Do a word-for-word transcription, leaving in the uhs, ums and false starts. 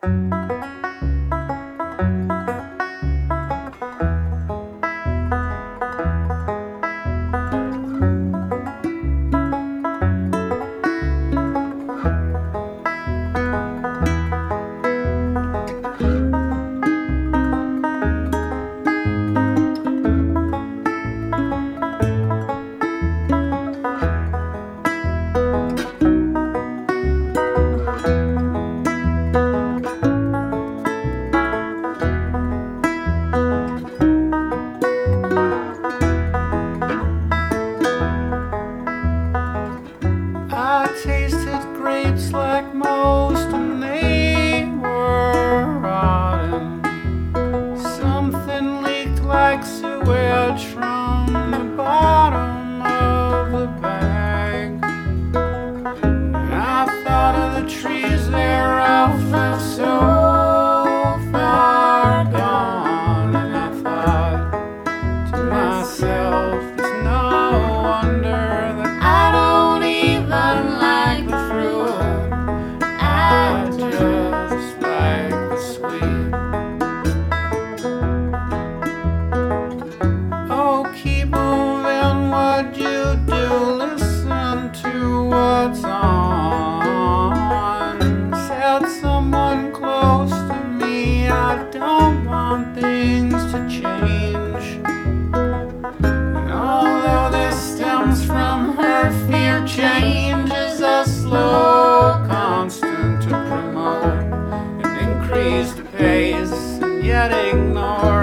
I tasted grapes like most, and they were rotten. Something leaked like sewage from the bottom of the bag. I thought of the trees there, I felt so far gone, and I thought to myself, it's no wonder that I don't even like the fruit. I just like the sweet. Oh, keep moving, what you do, listen to what's on. Said someone close to me, I don't want things to change. And although this stems from her fear, change is a slow constant to promote an increased pace and yet ignore